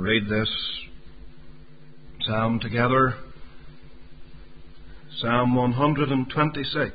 read this psalm together. Psalm 126.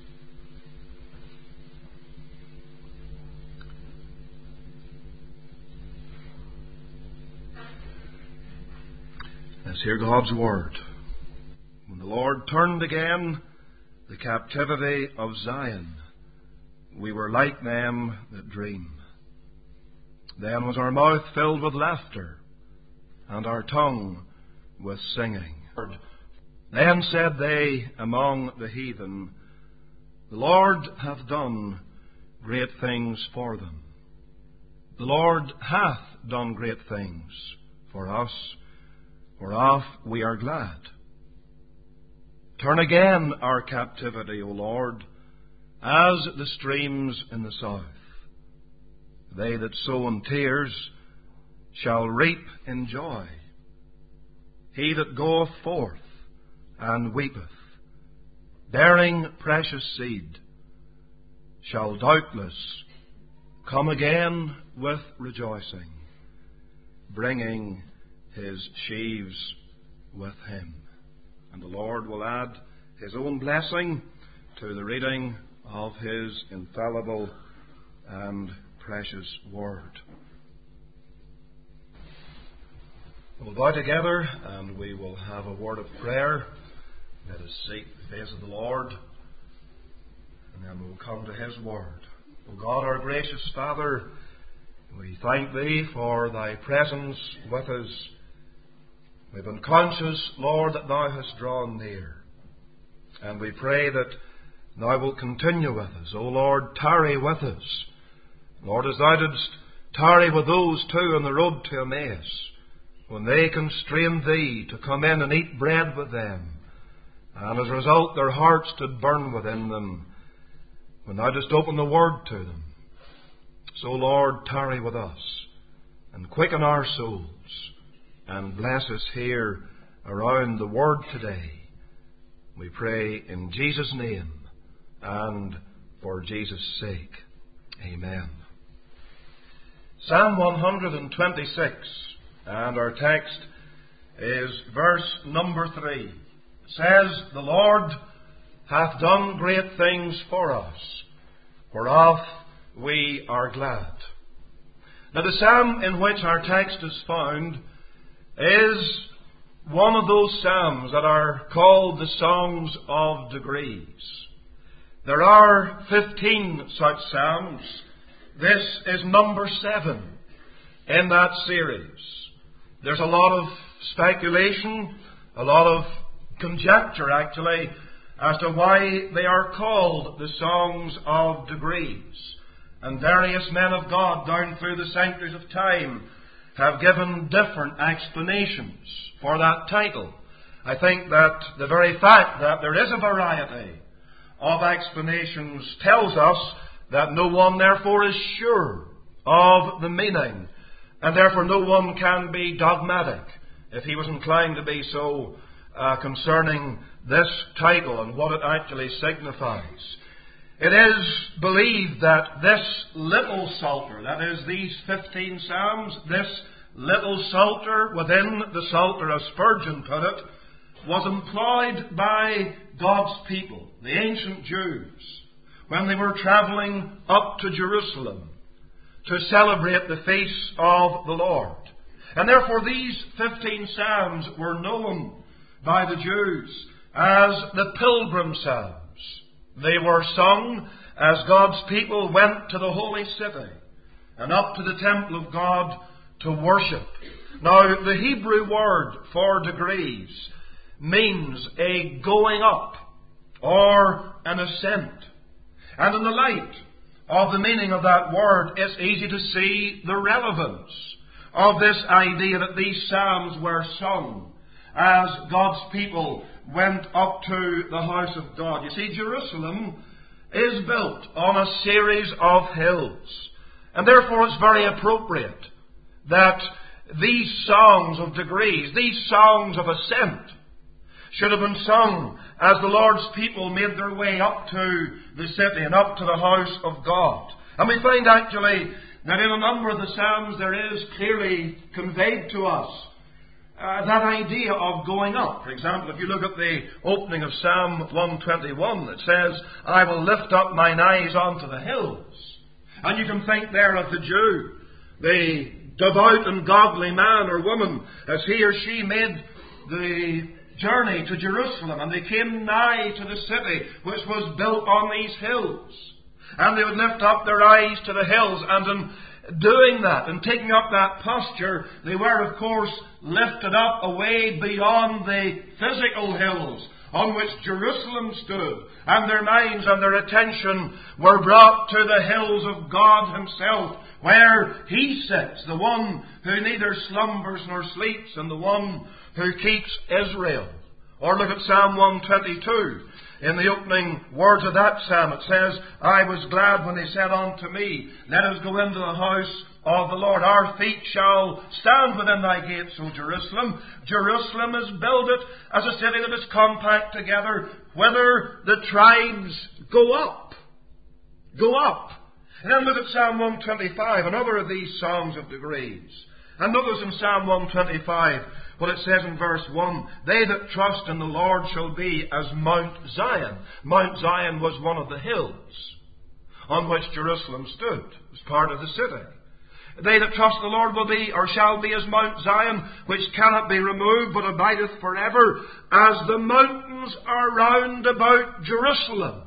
Let's hear God's word. When the Lord turned again the captivity of Zion, we were like them that dream. Then was our mouth filled with laughter, and our tongue with singing. Then said they among the heathen, the Lord hath done great things for them. The Lord hath done great things for us, whereof we are glad. Turn again our captivity, O Lord, as the streams in the south. They that sow in tears shall reap in joy. He that goeth forth and weepeth, bearing precious seed, shall doubtless come again with rejoicing, bringing his sheaves with him. And the Lord will add his own blessing to the reading of his infallible and precious word. We'll bow together and we will have a word of prayer. Let us seek the face of the Lord, and then we'll come to his word. O God, our gracious Father, we thank thee for thy presence with us. We've been conscious, Lord, that thou hast drawn near. And we pray that thou wilt continue with us. O Lord, tarry with us. Lord, as thou didst tarry with those two on the road to Emmaus, when they constrained thee to come in and eat bread with them, and as a result their hearts did burn within them, when thou didst open the word to them. So, Lord, tarry with us, and quicken our souls, and bless us here around the word today. We pray in Jesus' name, and for Jesus' sake. Amen. Psalm 126, and our text is verse number 3. It says, the Lord hath done great things for us, whereof we are glad. Now the psalm in which our text is found is one of those psalms that are called the Songs of Degrees. There are 15 such psalms. This is number 7 in that series. There's a lot of speculation, a lot of conjecture actually, as to why they are called the Songs of Degrees. And various men of God down through the centuries of time have given different explanations for that title. I think that the very fact that there is a variety of explanations tells us that no one therefore is sure of the meaning, and therefore no one can be dogmatic, if he was inclined to be so, concerning this title and what it actually signifies. It is believed that this little psalter, that is these 15 psalms, this little psalter within the Psalter, as Spurgeon put it, was employed by God's people, the ancient Jews, when they were travelling up to Jerusalem to celebrate the feast of the Lord. And therefore these 15 psalms were known by the Jews as the pilgrim psalms. They were sung as God's people went to the holy city and up to the temple of God to worship. Now, the Hebrew word for degrees means a going up or an ascent. And in the light of the meaning of that word, it's easy to see the relevance of this idea that these psalms were sung as God's people went up to the house of God. You see, Jerusalem is built on a series of hills, and therefore it's very appropriate that these songs of degrees, these songs of ascent, should have been sung as the Lord's people made their way up to the city and up to the house of God. And we find actually Now, in a number of the Psalms, there is clearly conveyed to us that idea of going up. For example, if you look at the opening of Psalm 121, it says, I will lift up mine eyes unto the hills. And you can think there of the Jew, the devout and godly man or woman, as he or she made the journey to Jerusalem, and they came nigh to the city which was built on these hills. And they would lift up their eyes to the hills, and in doing that, and taking up that posture, they were, of course, lifted up away beyond the physical hills on which Jerusalem stood, and their minds and their attention were brought to the hills of God Himself, where He sits, the one who neither slumbers nor sleeps, and the one who keeps Israel. Or look at Psalm 122. In the opening words of that psalm, it says, I was glad when they said unto me, let us go into the house of the Lord. Our feet shall stand within thy gates, O Jerusalem. Jerusalem is builded as a city that is compact together, whither the tribes go up. Go up. And then look at Psalm 125, another of these songs of degrees. And notice in Psalm 125 what it says in verse 1, they that trust in the Lord shall be as Mount Zion. Mount Zion was one of the hills on which Jerusalem stood. It was part of the city. They that trust the Lord will be, or shall be, as Mount Zion, which cannot be removed, but abideth forever, as the mountains are round about Jerusalem.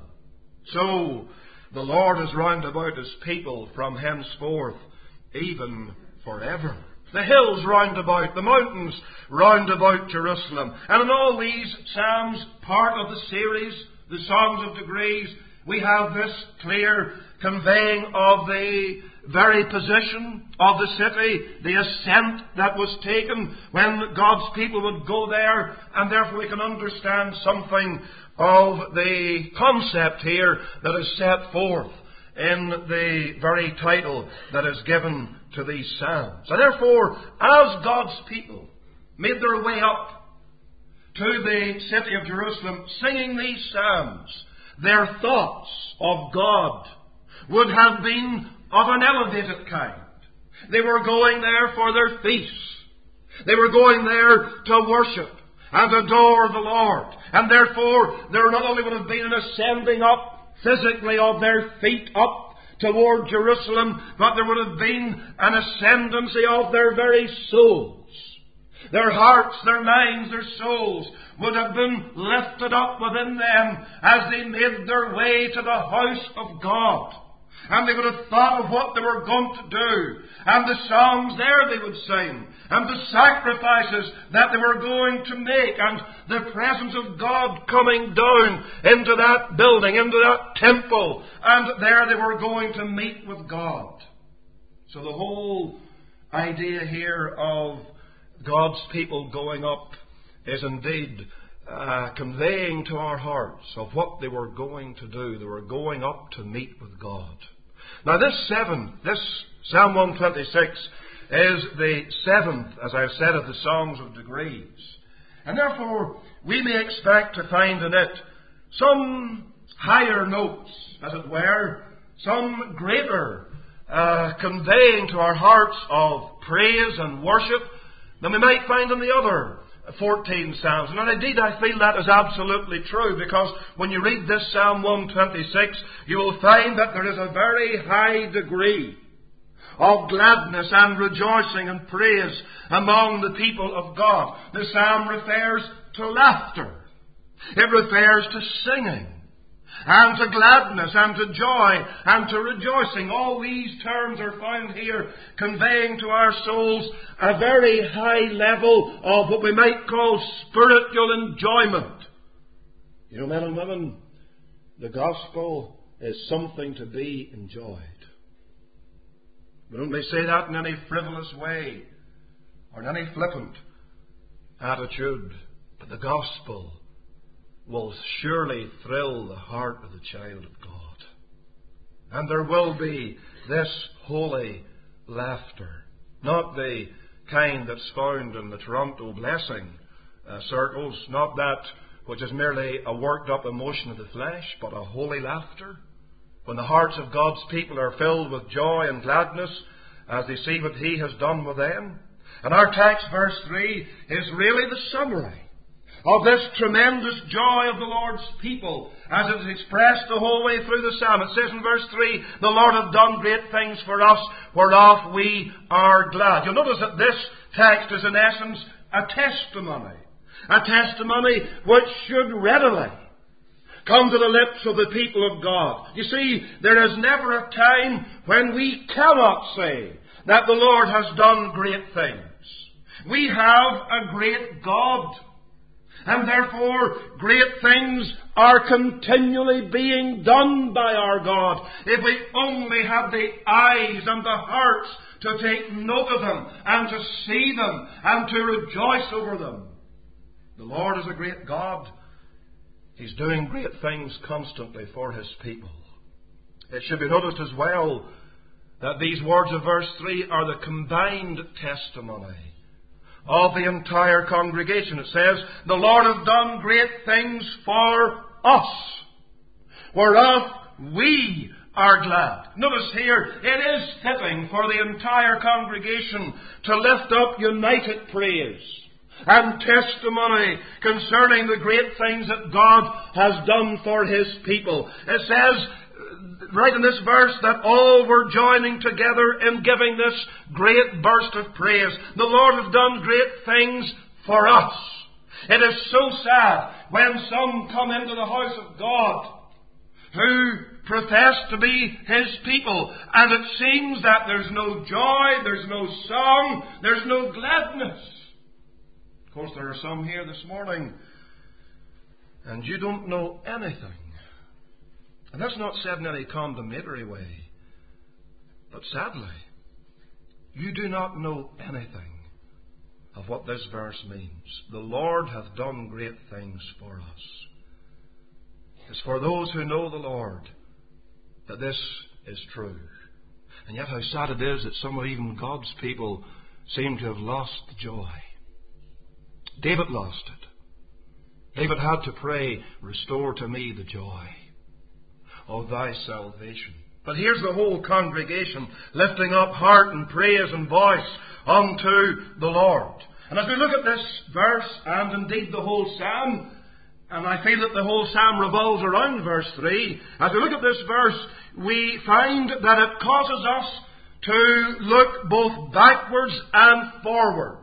So the Lord is round about His people from henceforth, even forever. The hills round about, the mountains round about Jerusalem. And in all these Psalms, part of the series, the Songs of Degrees, we have this clear conveying of the very position of the city, the ascent that was taken when God's people would go there, and therefore we can understand something of the concept here that is set forth in the very title that is given to these Psalms. And therefore, as God's people made their way up to the city of Jerusalem, singing these Psalms, their thoughts of God would have been of an elevated kind. They were going there for their feasts. They were going there to worship and adore the Lord. And therefore, there not only would have been an ascending up physically of their feet up toward Jerusalem, but there would have been an ascendancy of their very souls. Their hearts, their minds, their souls would have been lifted up within them as they made their way to the house of God. And they would have thought of what they were going to do, and the songs there they would sing, and the sacrifices that they were going to make, and the presence of God coming down into that building, into that temple, and there they were going to meet with God. So the whole idea here of God's people going up is indeed conveying to our hearts of what they were going to do. They were going up to meet with God. Now this Psalm 126 is the seventh, as I've said, of the Songs of Degrees. And therefore we may expect to find in it some higher notes, as it were, some greater conveying to our hearts of praise and worship than we might find in the other 14 Psalms. And indeed I feel that is absolutely true, because when you read this Psalm 126, you will find that there is a very high degree of gladness and rejoicing and praise among the people of God. The Psalm refers to laughter. It refers to singing, and to gladness, and to joy, and to rejoicing. All these terms are found here, conveying to our souls a very high level of what we might call spiritual enjoyment. You know, men and women, the gospel is something to be enjoyed. We don't may say that in any frivolous way, or in any flippant attitude, but the gospel will surely thrill the heart of the child of God. And there will be this holy laughter, not the kind that's found in the Toronto blessing circles, not that which is merely a worked up emotion of the flesh, but a holy laughter. When the hearts of God's people are filled with joy and gladness as they see what He has done with them. And our text, verse 3, is really the summary of this tremendous joy of the Lord's people, as it is expressed the whole way through the psalm. It says in verse 3, the Lord hath done great things for us, whereof we are glad. You'll notice that this text is in essence a testimony. A testimony which should readily come to the lips of the people of God. You see, there is never a time when we cannot say that the Lord has done great things. We have a great God. And therefore, great things are continually being done by our God. If we only have the eyes and the hearts to take note of them, and to see them, and to rejoice over them. The Lord is a great God. He's doing great things constantly for His people. It should be noticed as well that these words of verse 3 are the combined testimony of the entire congregation. It says, the Lord hath done great things for us, whereof we are glad. Notice here, it is fitting for the entire congregation to lift up united praise and testimony concerning the great things that God has done for His people. It says, right in this verse, that all were joining together in giving this great burst of praise. The Lord has done great things for us. It is so sad when some come into the house of God who profess to be His people, and it seems that there's no joy, there's no song, there's no gladness. Of course, there are some here this morning, and you don't know anything. And that's not said in any condemnatory way. But sadly, you do not know anything of what this verse means. The Lord hath done great things for us. It's for those who know the Lord that this is true. And yet how sad it is that some of even God's people seem to have lost the joy. David lost it. David had to pray, restore to me the joy of thy salvation. But here's the whole congregation lifting up heart and praise and voice unto the Lord. And as we look at this verse, and indeed the whole psalm, and I feel that the whole psalm revolves around verse 3, as we look at this verse, we find that it causes us to look both backwards and forwards.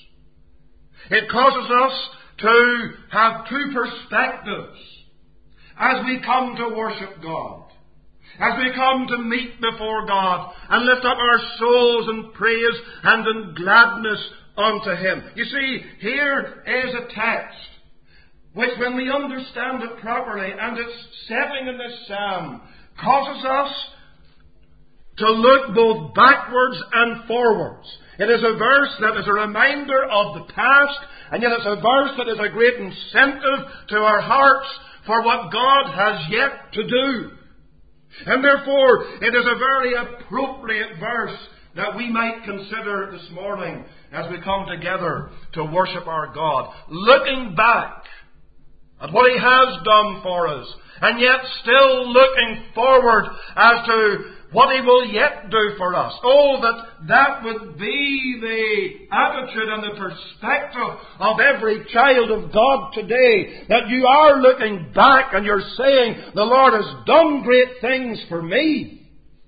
It causes us to have two perspectives as we come to worship God, as we come to meet before God and lift up our souls in praise and in gladness unto Him. You see, here is a text which, when we understand it properly and its setting in this psalm, causes us to look both backwards and forwards. It is a verse that is a reminder of the past, and yet it's a verse that is a great incentive to our hearts for what God has yet to do. And therefore, it is a very appropriate verse that we might consider this morning as we come together to worship our God, looking back at what He has done for us, and yet still looking forward as to what He will yet do for us. Oh, that would be the attitude and the perspective of every child of God today, that you are looking back and you're saying, the Lord has done great things for me.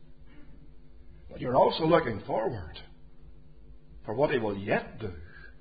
But you're also looking forward for what He will yet do.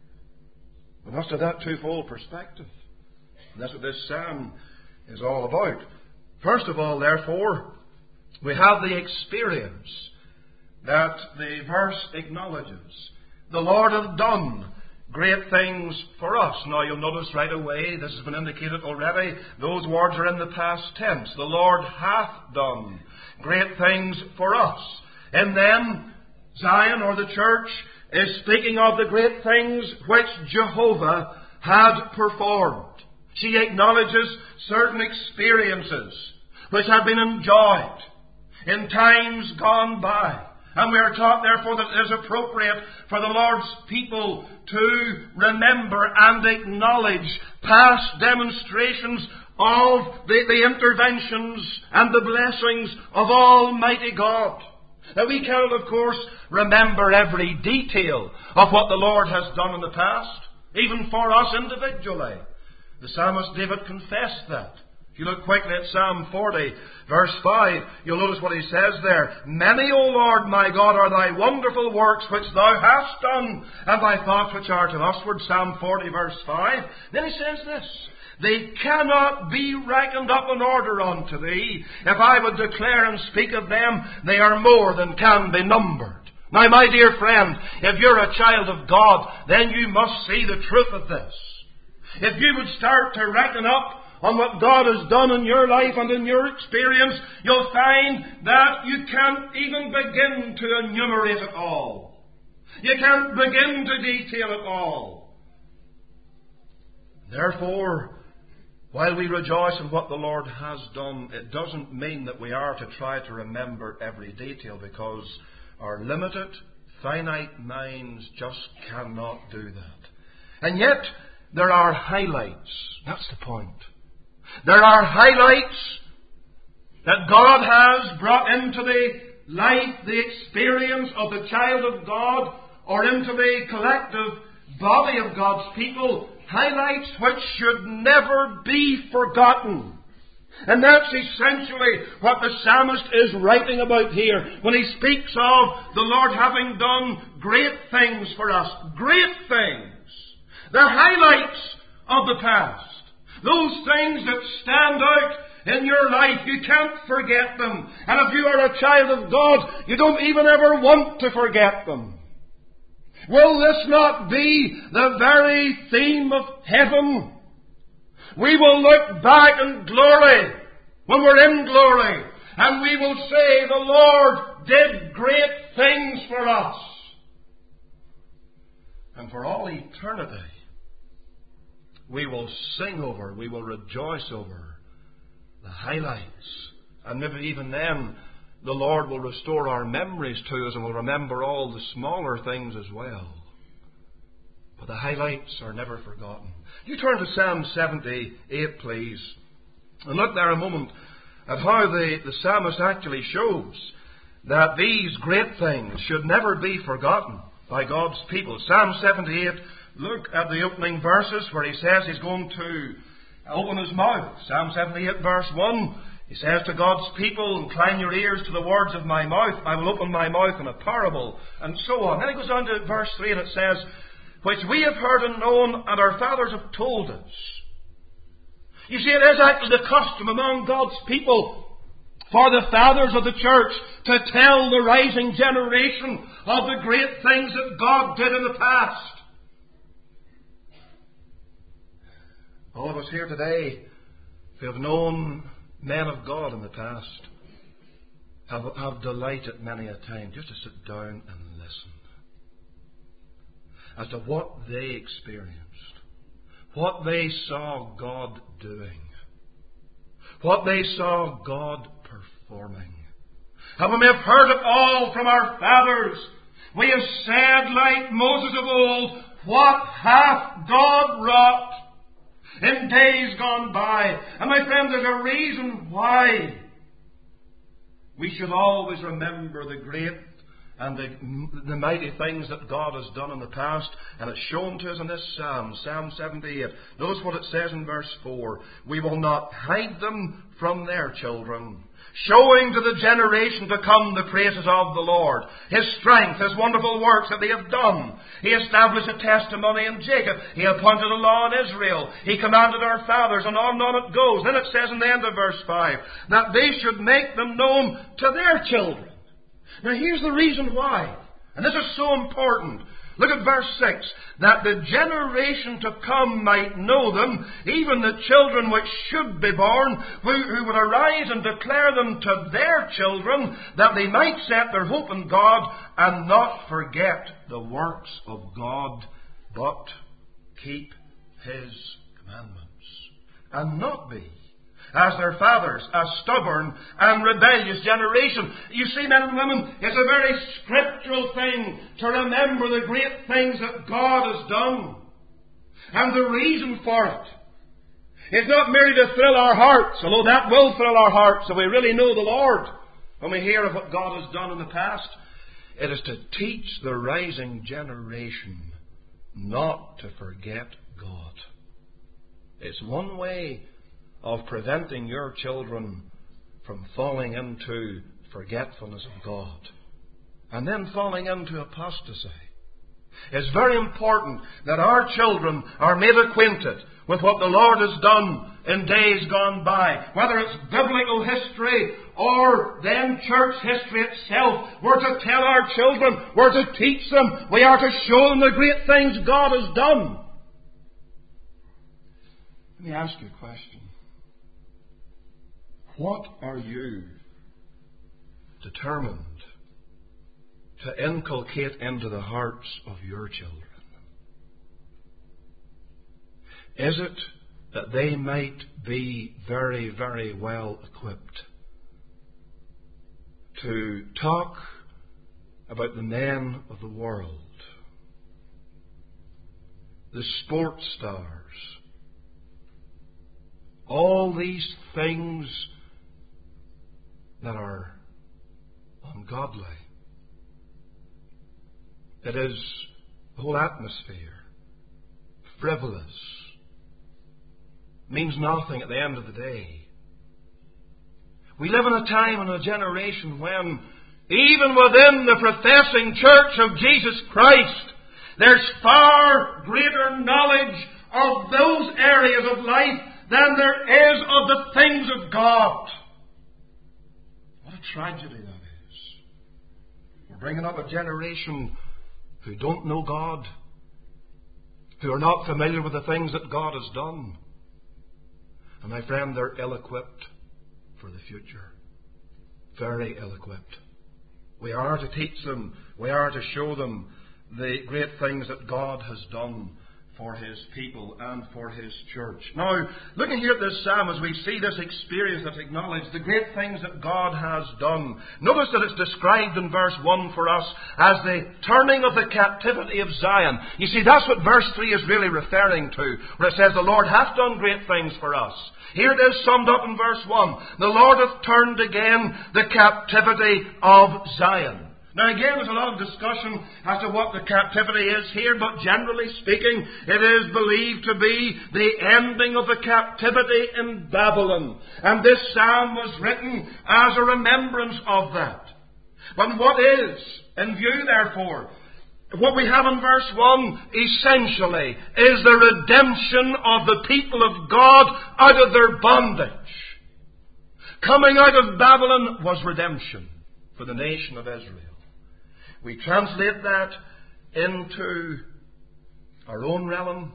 We must have that twofold perspective. And that's what this psalm is all about. First of all, therefore, we have the experience that the verse acknowledges. The Lord hath done great things for us. Now you'll notice right away, this has been indicated already, those words are in the past tense. The Lord hath done great things for us. And then Zion, or the church, is speaking of the great things which Jehovah had performed. She acknowledges certain experiences which have been enjoyed in times gone by. And we are taught, therefore, that it is appropriate for the Lord's people to remember and acknowledge past demonstrations of the interventions and the blessings of Almighty God. Now we cannot, of course, remember every detail of what the Lord has done in the past, even for us individually. The psalmist David confessed that. If you look quickly at Psalm 40, verse 5, you'll notice what he says there. Many, O Lord, my God, are thy wonderful works which thou hast done, and thy thoughts which are to usward. Psalm 40, verse 5. Then he says this. They cannot be reckoned up in order unto thee. If I would declare and speak of them, they are more than can be numbered. Now, my dear friend, if you're a child of God, then you must see the truth of this. If you would start to reckon up on what God has done in your life and in your experience, you'll find that you can't even begin to enumerate it all. You can't begin to detail it all. Therefore, while we rejoice in what the Lord has done, it doesn't mean that we are to try to remember every detail, because our limited, finite minds just cannot do that. And yet, there are highlights. That's the point. There are highlights that God has brought into the life, the experience of the child of God, or into the collective body of God's people. Highlights which should never be forgotten. And that's essentially what the psalmist is writing about here when he speaks of the Lord having done great things for us. Great things. They're highlights of the past. Those things that stand out in your life, you can't forget them. And if you are a child of God, you don't even ever want to forget them. Will this not be the very theme of heaven? We will look back in glory, when we're in glory, and we will say, the Lord did great things for us. And for all eternity, we will sing over, we will rejoice over the highlights. And maybe even then, the Lord will restore our memories to us and we'll remember all the smaller things as well. But the highlights are never forgotten. You turn to Psalm 78, please, and look there a moment at how the psalmist actually shows that these great things should never be forgotten by God's people. Psalm 78, look at the opening verses where he says he's going to open his mouth. Psalm 78, verse 1. He says to God's people, incline your ears to the words of my mouth. I will open my mouth in a parable, and so on. Then he goes on to verse 3 and it says, which we have heard and known, and our fathers have told us. You see, it is actually the custom among God's people for the fathers of the church to tell the rising generation of the great things that God did in the past. All of us here today who have known men of God in the past have delighted many a time just to sit down and listen as to what they experienced, what they saw God doing, what they saw God performing. And when we have heard it all from our fathers, we have said like Moses of old, what hath God wrought in days gone by? And my friend, there's a reason why we should always remember the great and the mighty things that God has done in the past, and it's shown to us in this Psalm, Psalm 78. Notice what it says in verse 4. We will not hide them from their children, showing to the generation to come the praises of the Lord, His strength, His wonderful works that He hath done. He established a testimony in Jacob. He appointed a law in Israel. He commanded our fathers, and on it goes. Then it says in the end of verse 5, that they should make them known to their children. Now here's the reason why. And this is so important. Look at verse 6. That the generation to come might know them, even the children which should be born, who would arise and declare them to their children, that they might set their hope in God and not forget the works of God, but keep His commandments. And not be, as their fathers, a stubborn and rebellious generation. You see, men and women, it's a very scriptural thing to remember the great things that God has done. And the reason for it is not merely to thrill our hearts, although that will thrill our hearts if we really know the Lord. when we hear of what God has done in the past, it is to teach the rising generation not to forget God. It's one way of preventing your children from falling into forgetfulness of God and then falling into apostasy. It's very important that our children are made acquainted with what the Lord has done in days gone by. Whether it's biblical history or then church history itself, we're to tell our children, we're to teach them, we are to show them the great things God has done. Let me ask you a question. What are you determined to inculcate into the hearts of your children? Is it that they might be very, very well equipped to talk about the men of the world, the sports stars, all these things that are ungodly? It is the whole atmosphere, frivolous, means nothing at the end of the day. We live in a time and a generation when, even within the professing church of Jesus Christ, there's far greater knowledge of those areas of life than there is of the things of God. What a tragedy that is. We're bringing up a generation who don't know God, who are not familiar with the things that God has done. And my friend, they're ill-equipped for the future. Very ill-equipped. We are to teach them, we are to show them the great things that God has done for His people and for His church. Now, looking here at this psalm, as we see this experience that's acknowledged, the great things that God has done, notice that it's described in verse 1 for us as the turning of the captivity of Zion. You see, that's what verse 3 is really referring to, where it says, the Lord hath done great things for us. Here it is summed up in verse 1. The Lord hath turned again the captivity of Zion. Now again, there's a lot of discussion as to what the captivity is here, but generally speaking, it is believed to be the ending of the captivity in Babylon. And this psalm was written as a remembrance of that. But what is in view, therefore, what we have in verse 1, essentially, is the redemption of the people of God out of their bondage. Coming out of Babylon was redemption for the nation of Israel. We translate that into our own realm,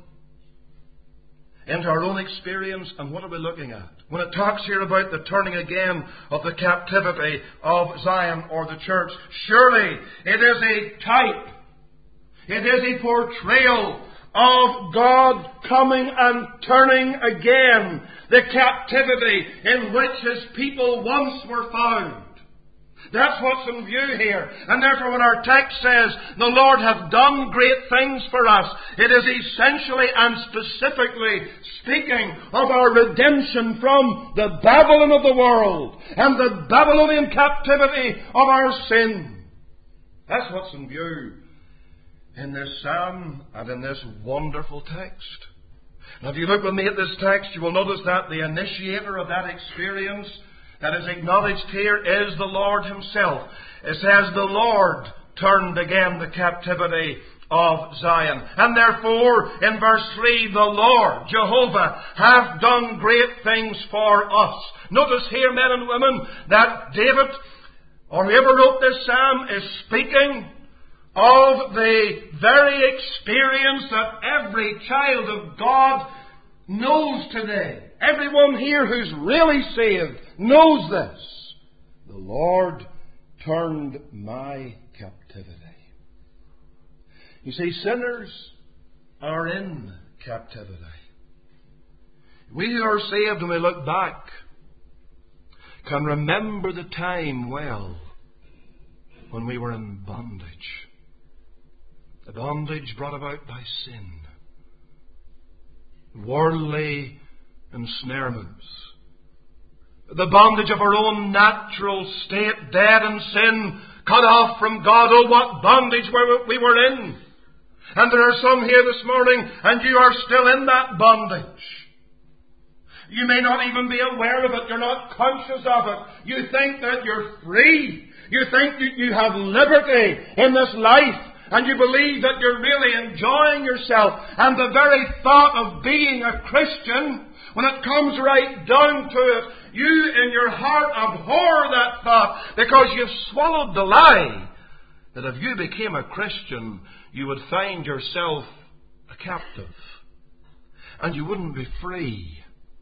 into our own experience, and what are we looking at? When it talks here about the turning again of the captivity of Zion or the church, surely it is a type, it is a portrayal of God coming and turning again the captivity in which His people once were found. That's what's in view here. And therefore when our text says, the Lord hath done great things for us, it is essentially and specifically speaking of our redemption from the Babylon of the world and the Babylonian captivity of our sin. That's what's in view in this psalm and in this wonderful text. Now if you look with me at this text, you will notice that the initiator of that experience that is acknowledged here is the Lord Himself. It says, the Lord turned again the captivity of Zion. And therefore, in verse 3, the Lord, Jehovah, hath done great things for us. Notice here, men and women, that David, or whoever wrote this psalm, is speaking of the very experience that every child of God knows today. Everyone here who's really saved knows this. The Lord turned my captivity. You see, sinners are in captivity. We who are saved, when we look back, can remember the time well when we were in bondage. The bondage brought about by sin. Worldly ensnarements, the bondage of our own natural state, dead in sin, cut off from God. Oh, what bondage we were in. And there are some here this morning, and you are still in that bondage. You may not even be aware of it. You're not conscious of it. You think that you're free. You think that you have liberty in this life. And you believe that you're really enjoying yourself. And the very thought of being a Christian, when it comes right down to it, you in your heart abhor that thought because you've swallowed the lie that if you became a Christian, you would find yourself a captive. And you wouldn't be free.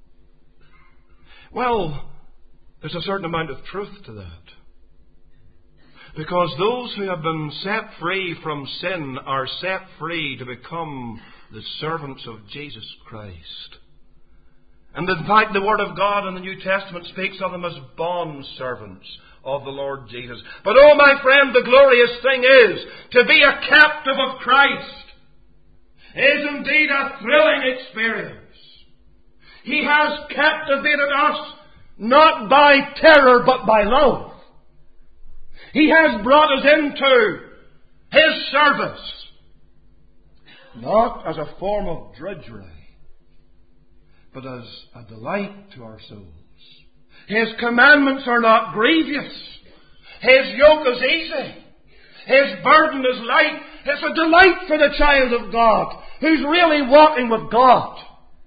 Well, there's a certain amount of truth to that. Because those who have been set free from sin are set free to become the servants of Jesus Christ. And in fact, the Word of God in the New Testament speaks of them as bond servants of the Lord Jesus. But oh, my friend, the glorious thing is to be a captive of Christ is indeed a thrilling experience. He has captivated us not by terror but by love. He has brought us into His service, not as a form of drudgery, but as a delight to our souls. His commandments are not grievous. His yoke is easy. His burden is light. It's a delight for the child of God who's really walking with God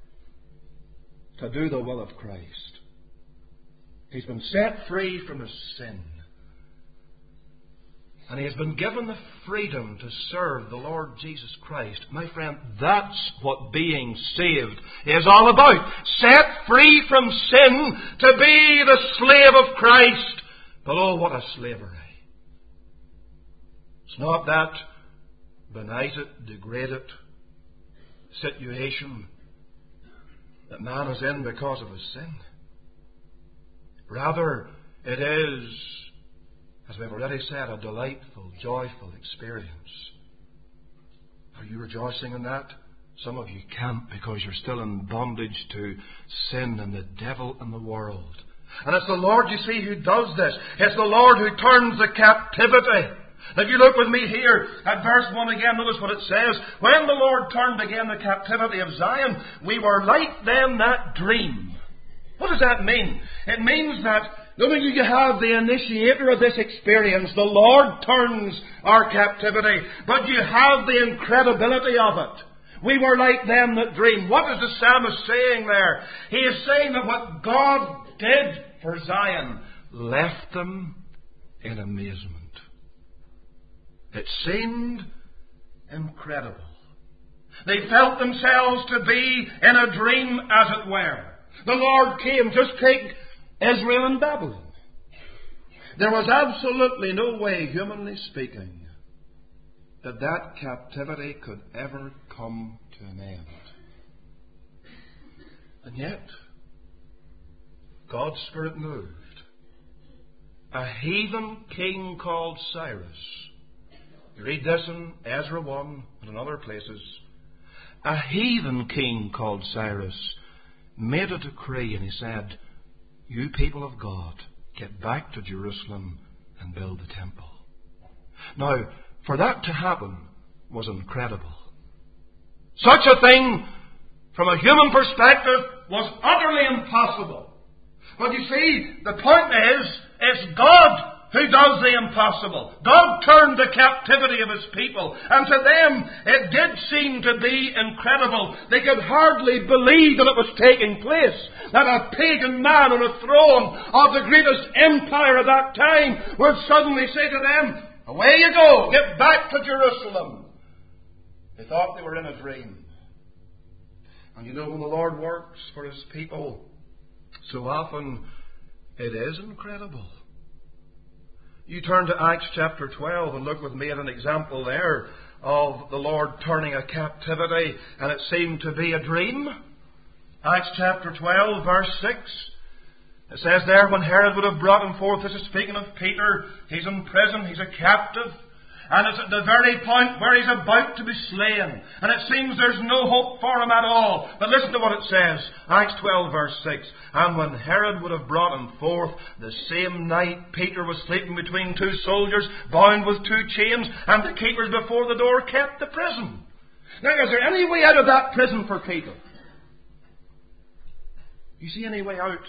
to do the will of Christ. He's been set free from his sin. And he has been given the freedom to serve the Lord Jesus Christ. My friend, that's what being saved is all about. Set free from sin to be the slave of Christ. But oh, what a slavery. It's not that benighted, degraded situation that man is in because of his sin. Rather, it is, as we've already said, a delightful, joyful experience. Are you rejoicing in that? Some of you can't because you're still in bondage to sin and the devil and the world. And it's the Lord, you see, who does this. It's the Lord who turns the captivity. If you look with me here at verse 1 again, notice what it says. When the Lord turned again the captivity of Zion, we were like them that dream. What does that mean? It means that not only do you have the initiator of this experience, the Lord turns our captivity, but you have the incredibility of it. We were like them that dream. What is the psalmist saying there? He is saying that what God did for Zion left them in amazement. It seemed incredible. They felt themselves to be in a dream, as it were. The Lord came. Just take Israel and Babylon. There was absolutely no way, humanly speaking, that that captivity could ever come to an end. And yet, God's Spirit moved. A heathen king called Cyrus. You read this in Ezra 1 and in other places. A heathen king called Cyrus made a decree, and he said, "You people of God, get back to Jerusalem and build the temple." Now, for that to happen was incredible. Such a thing, from a human perspective, was utterly impossible. But you see, the point is, it's God who does the impossible. God turned the captivity of His people. And to them, it did seem to be incredible. They could hardly believe that it was taking place. That a pagan man on a throne of the greatest empire of that time would suddenly say to them, "Away you go, get back to Jerusalem." They thought they were in a dream. And you know, when the Lord works for His people, so often it is incredible. You turn to Acts chapter 12 and look with me at an example there of the Lord turning a captivity, and it seemed to be a dream. Acts chapter 12, verse 6. It says there, when Herod would have brought him forth, this is speaking of Peter, he's in prison, he's a captive. And it's at the very point where he's about to be slain. And it seems there's no hope for him at all. But listen to what it says. Acts 12 verse 6. And when Herod would have brought him forth, the same night Peter was sleeping between two soldiers, bound with two chains, and the keepers before the door kept the prison. Now, is there any way out of that prison for Peter? You see any way out?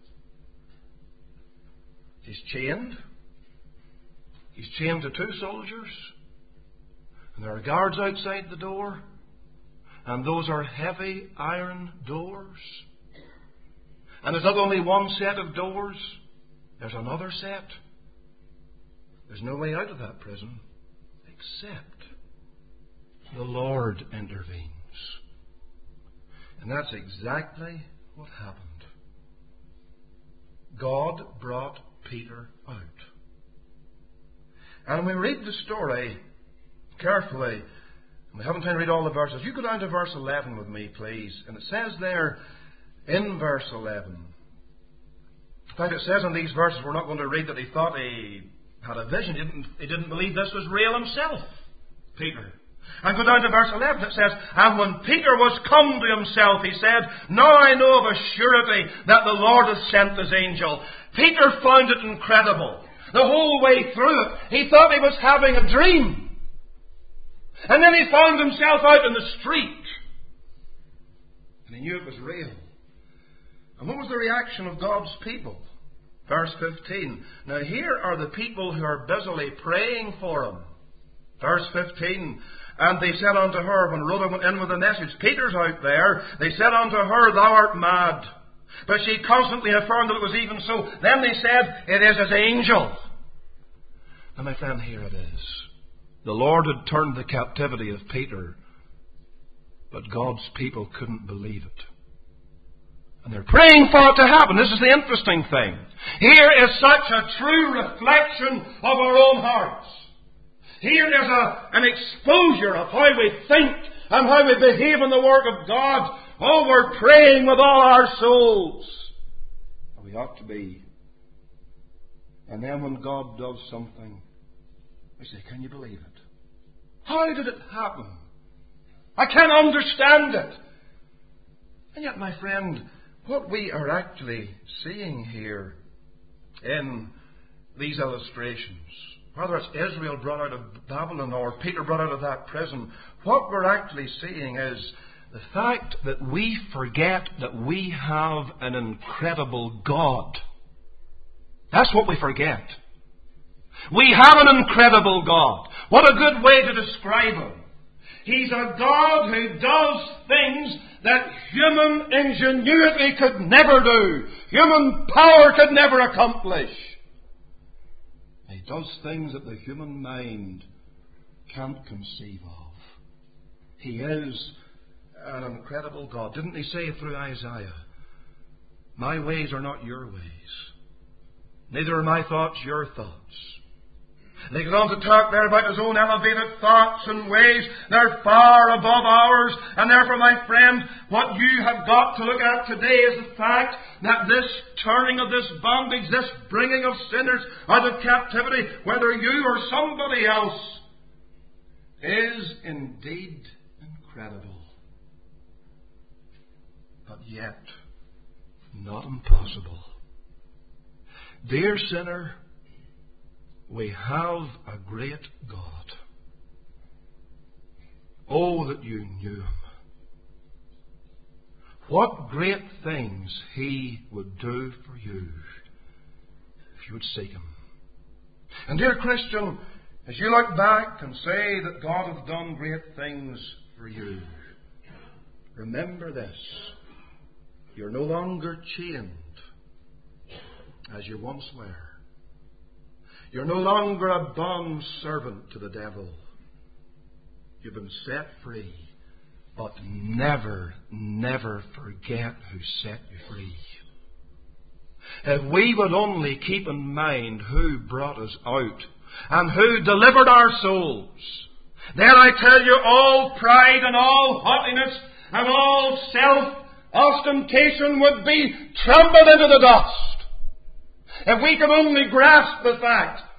He's chained. He's chained to two soldiers. And there are guards outside the door. And those are heavy iron doors. And there's not only one set of doors, there's another set. There's no way out of that prison except the Lord intervenes. And that's exactly what happened. God brought Peter out. And we read the story carefully. We haven't time to read all the verses. You go down to verse 11 with me, please. And it says there in verse 11. In fact, it says in these verses, we're not going to read that he thought he had a vision. He didn't believe this was real himself, Peter. And go down to verse 11. It says, and when Peter was come to himself, he said, now I know of a surety that the Lord has sent his angel. Peter found it incredible. The whole way through it, he thought he was having a dream. And then he found himself out in the street. And he knew it was real. And what was the reaction of God's people? Verse 15. Now here are the people who are busily praying for him. Verse 15. And they said unto her, when Rhoda went in with the message, Peter's out there, they said unto her, thou art mad. But she constantly affirmed that it was even so. Then they said, it is his angel. And my friend, here it is. The Lord had turned the captivity of Peter, but God's people couldn't believe it. And they're praying for it to happen. This is the interesting thing. Here is such a true reflection of our own hearts. Here is an exposure of how we think and how we behave in the work of God. Oh, we're praying with all our souls. We ought to be. And then when God does something, we say, can you believe it? How did it happen? I can't understand it. And yet, my friend, what we are actually seeing here in these illustrations, whether it's Israel brought out of Babylon or Peter brought out of that prison, what we're actually seeing is the fact that we forget that we have an incredible God. That's what we forget. We have an incredible God. What a good way to describe Him. He's a God who does things that human ingenuity could never do. Human power could never accomplish. He does things that the human mind can't conceive of. He is an incredible God. Didn't He say through Isaiah, my ways are not your ways, neither are my thoughts your thoughts. And he goes on to talk there about his own elevated thoughts and ways. They're far above ours. And therefore, my friend, what you have got to look at today is the fact that this turning of this bondage, this bringing of sinners out of captivity, whether you or somebody else, is indeed incredible. But yet, not impossible. Dear sinner, we have a great God. Oh, that you knew Him. What great things He would do for you if you would seek Him. And dear Christian, as you look back and say that God has done great things for you, remember this. You're no longer chained as you once were. You're no longer a bond servant to the devil. You've been set free. But never, never forget who set you free. If we would only keep in mind who brought us out and who delivered our souls, then I tell you, all pride and all haughtiness and all self-ostentation would be trampled into the dust. If we could only grasp the fact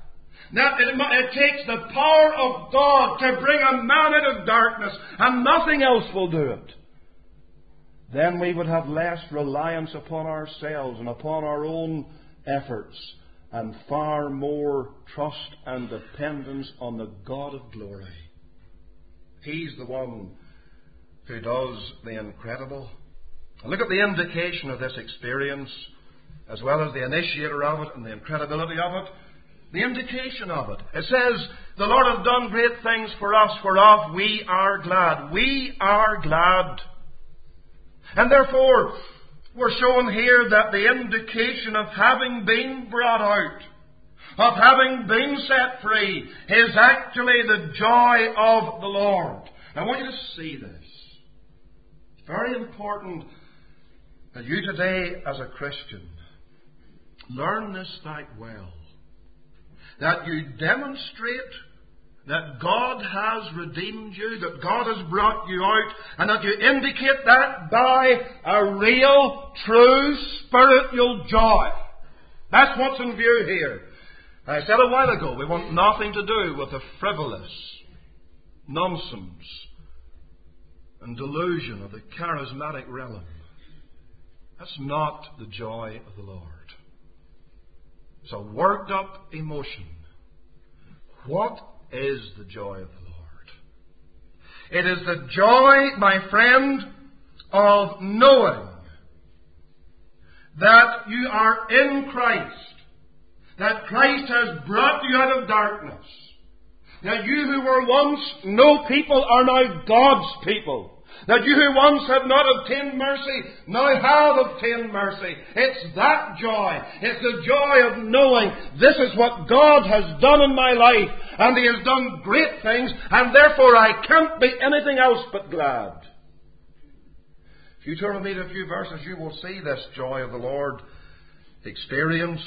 That it takes the power of God to bring a man out of darkness, and nothing else will do it. Then we would have less reliance upon ourselves and upon our own efforts, and far more trust and dependence on the God of glory. He's the one who does the incredible. Look at the indication of this experience, as well as the initiator of it and the incredibility of it. The indication of it. It says, the Lord hath done great things for us, whereof we are glad. We are glad. And therefore, we're shown here that the indication of having been brought out, of having been set free, is actually the joy of the Lord. I want you to see this. It's very important that you today, as a Christian, learn this right well. That you demonstrate that God has redeemed you, that God has brought you out, and that you indicate that by a real, true, spiritual joy. That's what's in view here. I said a while ago, we want nothing to do with the frivolous nonsense and delusion of the charismatic realm. That's not the joy of the Lord. It's a worked up emotion. What is the joy of the Lord? It is the joy, my friend, of knowing that you are in Christ, that Christ has brought you out of darkness, that you who were once no people are now God's people. That you who once have not obtained mercy, now have obtained mercy. It's that joy. It's the joy of knowing this is what God has done in my life, and He has done great things, and therefore I can't be anything else but glad. If you turn with me to a few verses, you will see this joy of the Lord experienced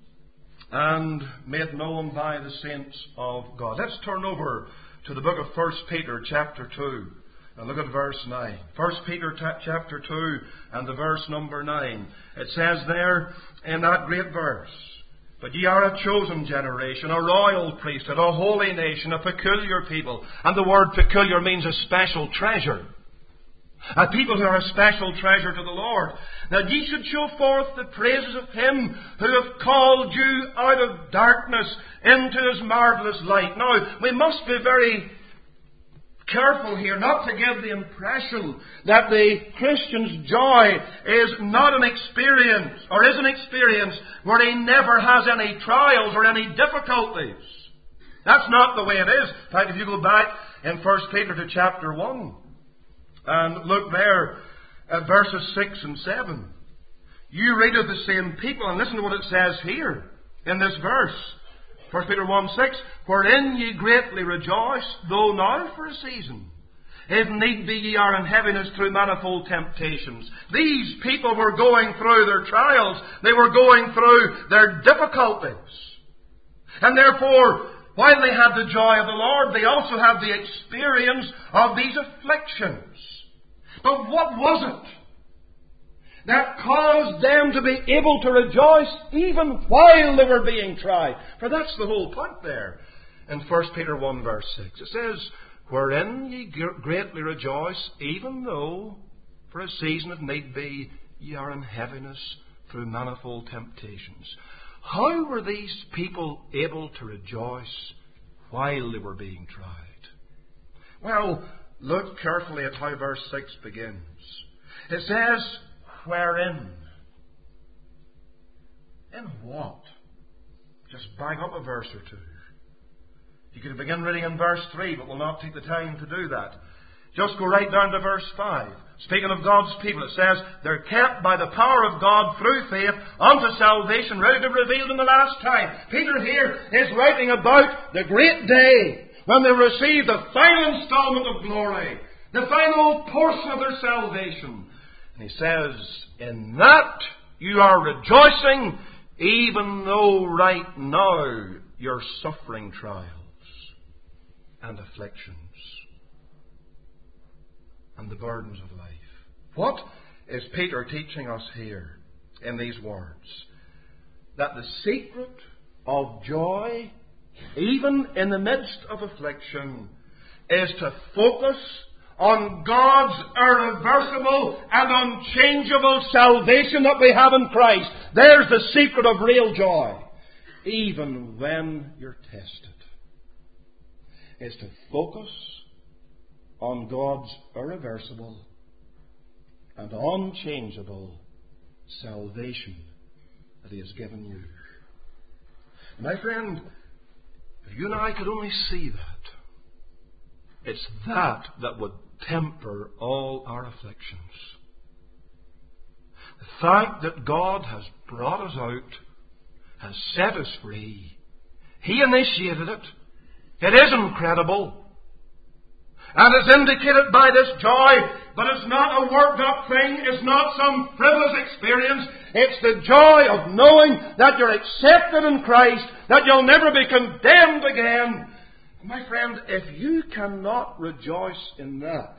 and made known by the saints of God. Let's turn over to the book of 1 Peter chapter 2. And look at verse 9. 1 Peter chapter 2 and the verse number 9. It says there in that great verse, but ye are a chosen generation, a royal priesthood, a holy nation, a peculiar people. And the word peculiar means a special treasure. A people who are a special treasure to the Lord. That ye should show forth the praises of Him who hath called you out of darkness into His marvellous light. Now, we must be very careful here not to give the impression that the Christian's joy is not an experience, or is an experience where he never has any trials or any difficulties. That's not the way it is. In fact, if you go back in 1 Peter to chapter 1 and look there at verses 6 and 7, you read of the same people, and listen to what it says here in this verse. 1 Peter 1:6, wherein ye greatly rejoice, though now for a season, if need be ye are in heaviness through manifold temptations. These people were going through their trials. They were going through their difficulties. And therefore, while they had the joy of the Lord, they also had the experience of these afflictions. But what was it that caused them to be able to rejoice even while they were being tried? For that's the whole point there in 1 Peter 1 verse 6. It says, wherein ye greatly rejoice, even though for a season if need be ye are in heaviness through manifold temptations. How were these people able to rejoice while they were being tried? Well, look carefully at how verse 6 begins. It says, wherein? In what? Just back up a verse or two. You could begin reading in verse 3, but we'll not take the time to do that. Just go right down to verse 5. Speaking of God's people, it says, they're kept by the power of God through faith unto salvation, ready to be revealed in the last time. Peter here is writing about the great day when they receive the final installment of glory, the final portion of their salvation. And he says, in that you are rejoicing, even though right now you're suffering trials and afflictions and the burdens of life. What is Peter teaching us here in these words? That the secret of joy even in the midst of affliction, is to focus on God's irreversible and unchangeable salvation that we have in Christ. There's the secret of real joy. Even when you're tested, is to focus on God's irreversible and unchangeable salvation that He has given you. My friend, if you and I could only see that, it's that would temper all our afflictions. The fact that God has brought us out, has set us free. He initiated it. It is incredible. And it's indicated by this joy, but it's not a worked up thing. It's not some frivolous experience. It's the joy of knowing that you're accepted in Christ, that you'll never be condemned again. My friend, if you cannot rejoice in that,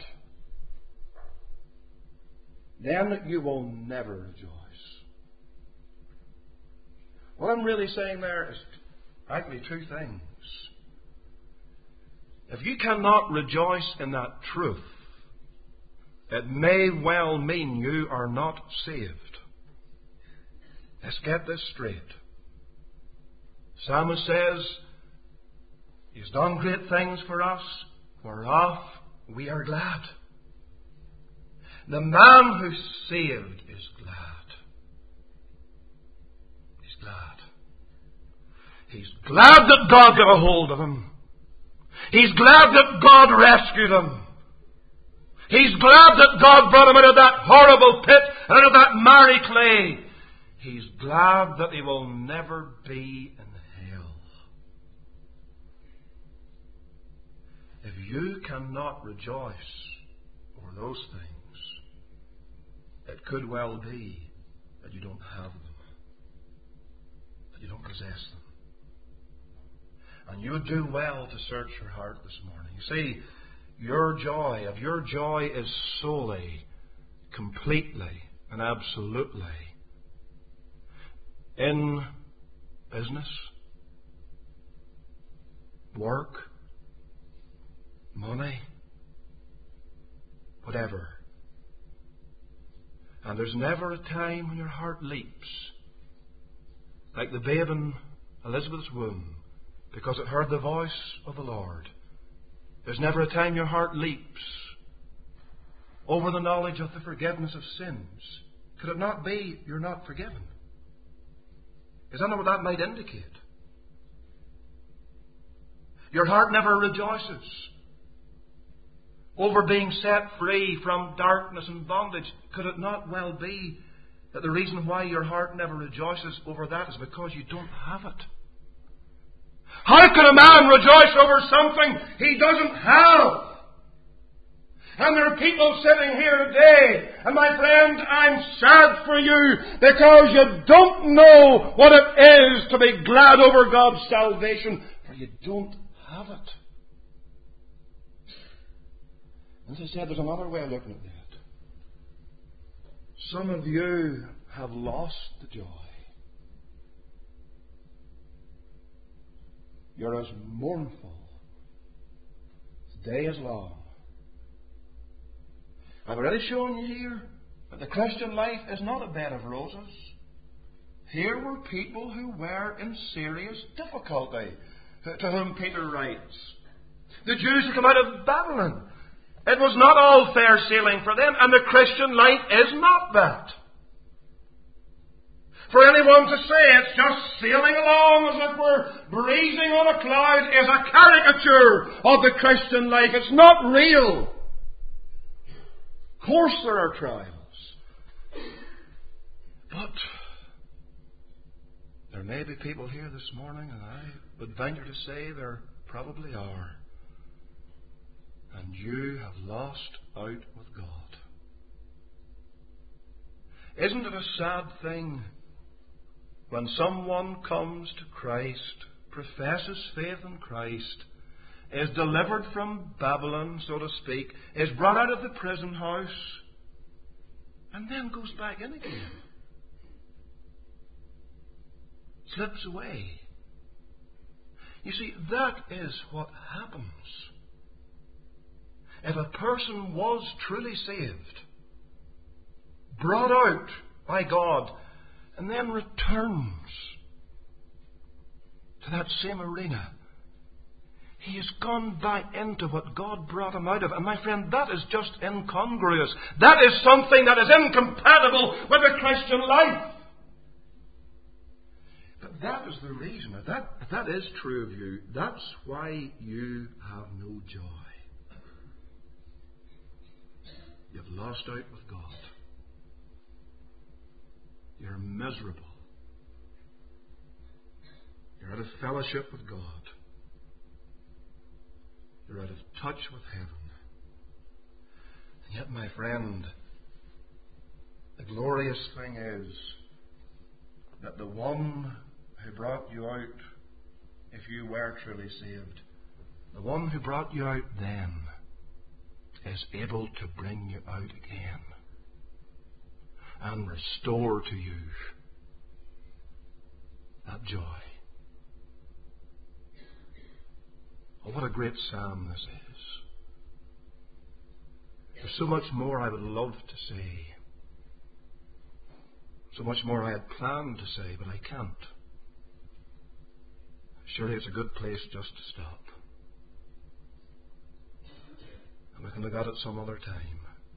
then you will never rejoice. What I'm really saying there is actually two things. If you cannot rejoice in that truth, it may well mean you are not saved. Let's get this straight. Psalmist says, He's done great things for us, whereof we are glad. The man who's saved is glad. He's glad. He's glad that God got a hold of him. He's glad that God rescued him. He's glad that God brought him out of that horrible pit, out of that miry clay. He's glad that he will never be in hell. If you cannot rejoice over those things, it could well be that you don't have them, that you don't possess them. And you would do well to search your heart this morning. You see, your joy is solely, completely, and absolutely in business, work, money, whatever. And there's never a time when your heart leaps like the babe in Elizabeth's womb, because it heard the voice of the Lord. There's never a time your heart leaps over the knowledge of the forgiveness of sins. Could it not be you're not forgiven? Is that not what that might indicate? Your heart never rejoices over being set free from darkness and bondage. Could it not well be that the reason why your heart never rejoices over that is because you don't have it? How can a man rejoice over something he doesn't have? And there are people sitting here today, and my friend, I'm sad for you because you don't know what it is to be glad over God's salvation, for you don't have it. As I said, there's another way of looking at that. Some of you have lost the joy. You're as mournful as the day is long. I've already shown you here that the Christian life is not a bed of roses. Here were people who were in serious difficulty, to whom Peter writes. The Jews who come out of Babylon. It was not all fair sailing for them, and the Christian life is not that. For anyone to say it's just sailing along as if we're breezing on a cloud is a caricature of the Christian life. It's not real. Of course there are trials. But there may be people here this morning, and I would venture to say there probably are, and you have lost out with God. Isn't it a sad thing when someone comes to Christ, professes faith in Christ, is delivered from Babylon, so to speak, is brought out of the prison house, and then goes back in again? Slips away. You see, that is what happens. If a person was truly saved, brought out by God, and then returns to that same arena, he has gone back into what God brought him out of. And my friend, that is just incongruous. That is something that is incompatible with a Christian life. But that is the reason. If that is true of you, that's why you have no joy. You've lost out with God. You're miserable. You're out of fellowship with God. You're out of touch with heaven. And yet, my friend, the glorious thing is that the one who brought you out, if you were truly saved, the one who brought you out then is able to bring you out again and restore to you that joy. Oh, what a great psalm this is. There's so much more I would love to say. So much more I had planned to say, but I can't. Surely it's a good place just to stop. And we can look at it some other time.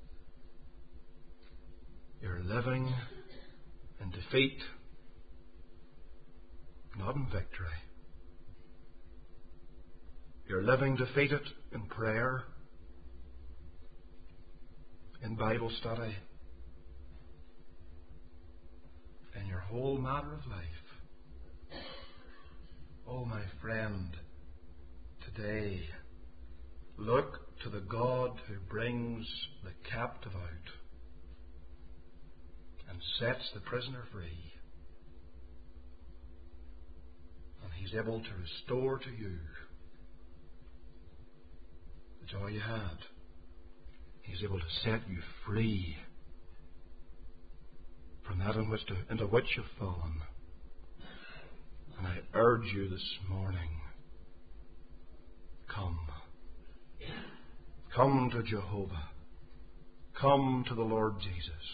You're living in defeat, not in victory. You're living defeated in prayer, in Bible study, in your whole matter of life. Oh, my friend, today, look to the God who brings the captive out and sets the prisoner free. And He's able to restore to you the joy you had. He's able to set you free from that into which you've fallen. And I urge you this morning, come. Come to Jehovah. Come to the Lord Jesus.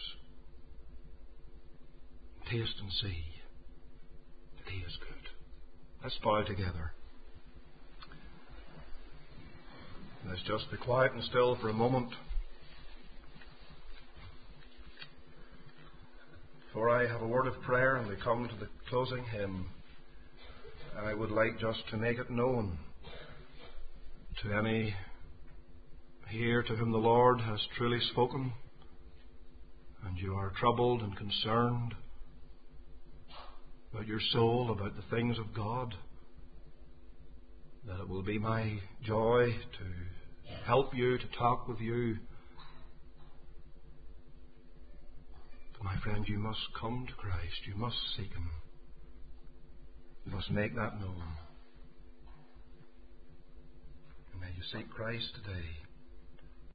Taste and see that He is good. Let's bow together. Let's just be quiet and still for a moment. For I have a word of prayer and we come to the closing hymn. I would like just to make it known to any here to whom the Lord has truly spoken and you are troubled and concerned about your soul, about the things of God, that it will be my joy to help you, to talk with you. But my friend, you must come to Christ. You must seek Him. You must make that known. And may you seek Christ today.